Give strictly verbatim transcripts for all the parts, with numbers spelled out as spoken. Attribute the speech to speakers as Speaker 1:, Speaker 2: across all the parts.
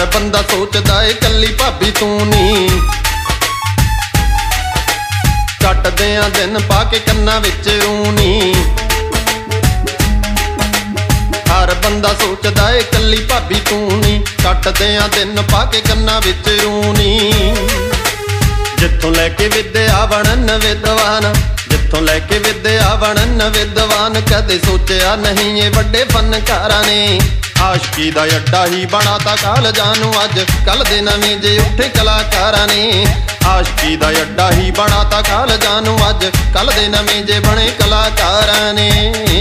Speaker 1: ਬੰਦਾ ਸੋਚਦਾ ਏ ਕੱਲੀ ਭਾਬੀ ਤੂੰ ਨੀ। ਕੱਟਦੇ ਆ ਦਿਨ ਪਾ ਕੇ ਕੰਨਾਂ ਵਿੱਚ ਰੂਣੀ। ਹਰ ਬੰਦਾ ਸੋਚਦਾ ਏ ਕੱਲੀ ਭਾਬੀ ਤੂੰ ਨੀ। ਕੱਟਦੇ ਆ ਦਿਨ ਪਾ ਕੇ ਕੰਨਾਂ ਵਿੱਚ ਰੂਣੀ। ਜਿੱਥੋਂ ਲੈ ਕੇ ਵਿਦਿਆ ਬਣਨ ਵਿਦਵਾਨ, ਜਿੱਥੋਂ ਲੈ ਕੇ ਵਿਦਿਆ ਬਣਨ ਵਿਦਵਾਨ, ਕਦੇ ਸੋਚਿਆ ਨਹੀਂ ਇਹ ਵੱਡੇ ਫਨਕਾਰਾਂ ਨੇ। ਆਸ਼ਕੀ ਦਾ ਅੱਡਾ ਹੀ ਬਣਾਤਾ ਕਾਲਜਾਂ ਨੂੰ ਅੱਜ ਕੱਲ ਦੇ ਨਵੇਂ ਜੇ ਉੱਠੇ ਕਲਾਕਾਰਾਂ ਨੇ। ਆਸ਼ਕੀ ਦਾ ਅੱਡਾ ਹੀ ਬਣਾਤਾ ਕਾਲਜਾਂ ਨੂੰ ਅੱਜ ਕੱਲ ਦੇ ਨਵੇਂ ਜੇ ਬਣੇ ਕਲਾਕਾਰਾਂ ਨੇ।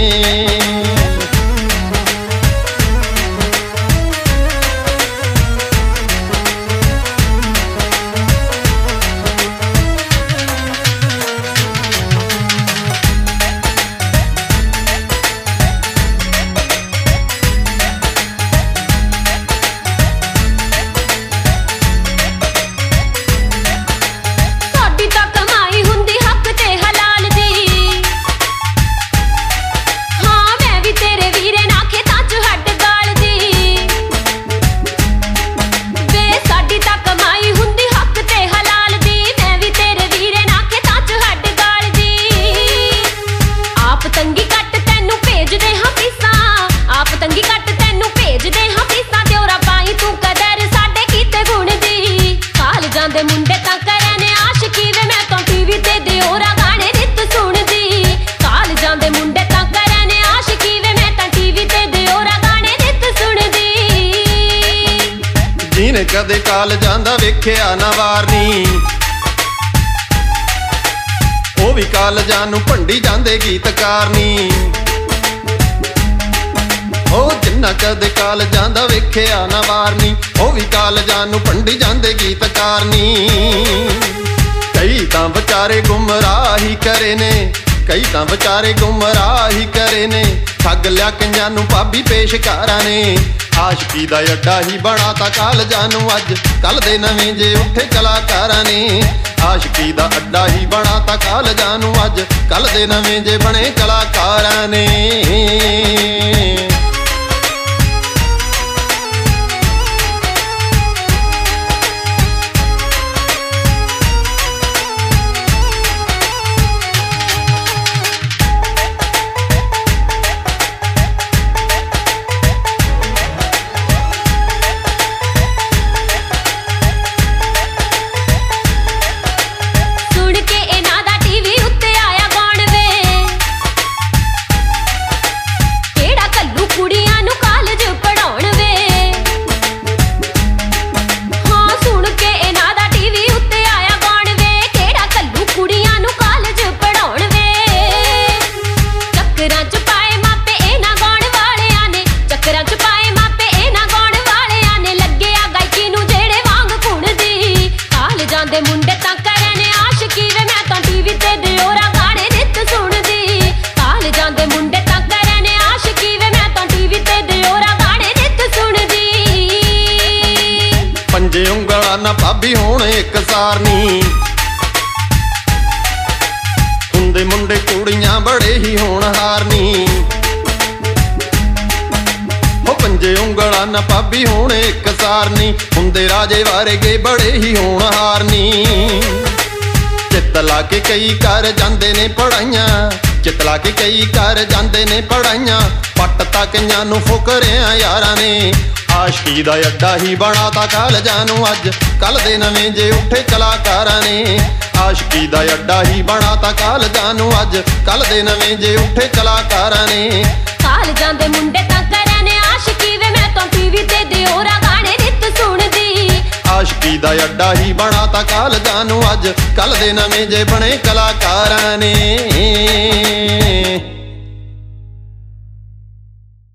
Speaker 2: ਦੇ ਮੁੰਡੇ ਤਾਂ ਕਰੇ ਨੇ ਆਸ਼ਕੀ ਵੇ ਮੈਂ ਤਾਂ ਟੀਵੀ ਤੇ ਦਿਓਰਾ ਗਾਣੇ ਨਿੱਤ ਸੁਣਦੀ। ਕਾਲਜਾਂ ਦੇ ਮੁੰਡੇ ਤਾਂ ਕਰੇ ਨੇ ਆਸ਼ਕੀ ਵੇ ਮੈਂ ਤਾਂ ਟੀਵੀ ਤੇ ਦਿਓਰਾ ਗਾਣੇ ਨਿੱਤ ਸੁਣਦੀ।
Speaker 1: ਜਿਹਨੇ ਕਦੇ ਕਾਲਜਾਂ ਦਾ ਵੇਖਿਆ ਨਾ ਵਾਰਨੀ, ਉਹ ਵੀ ਕਾਲਜਾਂ ਨੂੰ ਭੰਡੀ ਜਾਂਦੇ ਗੀਤਕਾਰ ਨੀ। ਉਹ ਜਿੰਨਾ ਕਦੇ ਕਾਲਜਾਂ ਦਾ ਵੇਖਿਆ ਨਾ ਵਾਰਨੀ, ਉਹ ਵੀ ਕਾਲਜਾਂ ਨੂੰ ਭੰਡੀ ਜਾਂਦੇ ਗੀਤਕਾਰ ਨੀ। ਕਈ ਤਾਂ ਵਿਚਾਰੇ ਗੁੰਮਰਾਹੀ ਕਰੇ ਨੇ, ਕਈ ਤਾਂ ਵਿਚਾਰੇ ਗੁੰਮਰਾਹੀ ਕਰੇ ਨੇ। ਠੱਗ ਲਿਆ ਕਈਆਂ ਨੂੰ ਭਾਬੀ ਪੇਸ਼ਕਾਰਾਂ ਨੇ। ਆਸ਼ਕੀ ਦਾ ਅੱਡਾ ਹੀ ਬਣਾਤਾ ਕਾਲਜਾਂ ਨੂੰ ਅੱਜ ਕੱਲ ਦੇ ਨਵੇਂ ਜੇ ਉੱਠੇ ਕਲਾਕਾਰਾਂ ਨੇ। ਆਸ਼ਕੀ ਦਾ ਅੱਡਾ ਹੀ ਬਣਾਤਾ ਕਾਲਜਾਂ ਨੂੰ ਅੱਜ ਕੱਲ ਦੇ ਨਵੇਂ ਜੇ ਬਣੇ ਕਲਾਕਾਰਾਂ ਨੇ।
Speaker 2: ਦੇ ਮੁੰਡੇ ਤਾਂ ਕਰੇ ਨੇ ਆਸ਼ਕੀ ਵੇ ਮੈਂ ਤਾਂ ਟੀਵੀ ਤੇ ਦਿਓਰਾ ਗਾਣੇ ਨਿੱਤ ਸੁਣਦੀ। ਕਾਲਜਾਂ ਦੇ ਮੁੰਡੇ ਤਾਂ ਕਰੇ ਨੇ ਆਸ਼ਕੀ ਵੇ ਮੈਂ ਤਾਂ ਟੀਵੀ ਤੇ ਦਿਓਰਾ ਗਾਣੇ ਨਿੱਤ ਸੁਣਦੀ।
Speaker 1: ਪੰਜੇ ਉਂਗਲਾਂ ਨਾ ਭਾਬੀ ਹੋਣ ਇੱਕ ਸਾਰਨੀ, ਹੁੰਦੇ ਮੁੰਡੇ ਕੁੜੀਆਂ ਬੜੇ ਹੀ ਹੋਣਹਾਰ ਨੀ। ਪੰਜੇ ਉਂਗਲਾਂ ਨਾ ਭਾਬੀ ਹੋਣ ਇੱਕ ਸਾਰਨੀ, ਹੁੰਦੇ ਰਾਜੇ ਵਾਰਗੇ ਬੜੇ ਹੀ ਹੋਣਹਾਰ ਨੀ। ਚਿੱਤ ਲਾ ਕੇ ਕਈ ਕਰ ਜਾਂਦੇ ਨੇ ਪੜਾਈਆਂ, ਚਿੱਤ ਲਾ ਕੇ ਕਈ ਕਰ ਜਾਂਦੇ ਨੇ ਪੜਾਈਆਂ। ਪੱਟ ਤਾਂ ਕਈਆਂ ਨੂੰ ਫੁਕਰਿਆਂ ਯਾਰਾਂ ਨੇ। ਆਸ਼ਕੀ ਦਾ ਅੱਡਾ ਹੀ ਬਣਾਤਾ ਕਾਲਜਾਂ ਨੂੰ ਅੱਜ ਕੱਲ ਦੇ ਨਵੇਂ ਜੇ ਉੱਠੇ ਕਲਾਕਾਰਾਂ ਨੇ। ਆਸ਼ਕੀ ਦਾ ਅੱਡਾ ਹੀ ਬਣਾਤਾ ਕਾਲਜਾਂ ਨੂੰ ਅੱਜ ਕੱਲ ਦੇ ਨਵੇਂ ਜੇ ਉੱਠੇ ਕਲਾਕਾਰਾਂ ਨੇ।
Speaker 2: ਕਾਲਜਾਂ ਦੇ ਮੁੰਡੇ ਤਾਂ ਕਰੇ ਨੇ ਆਸ਼ਕੀ ਵੇ ਮੈਂ ਤਾਂ ਟੀਵੀ ਤੇ ਦਿਓਰਾ ਗਾਣੇ ਨਿੱਤ ਸੁਣਦੀ।
Speaker 1: ਆਸ਼ਕੀ ਦਾ ਅੱਡਾ ਹੀ ਬਣਾਤਾ ਕਾਲਜਾਂ ਨੂੰ ਅੱਜ ਕੱਲ ਦੇ ਨਵੇਂ ਜੇ ਬਣੇ ਕਲਾਕਾਰਾਂ ਨੇ।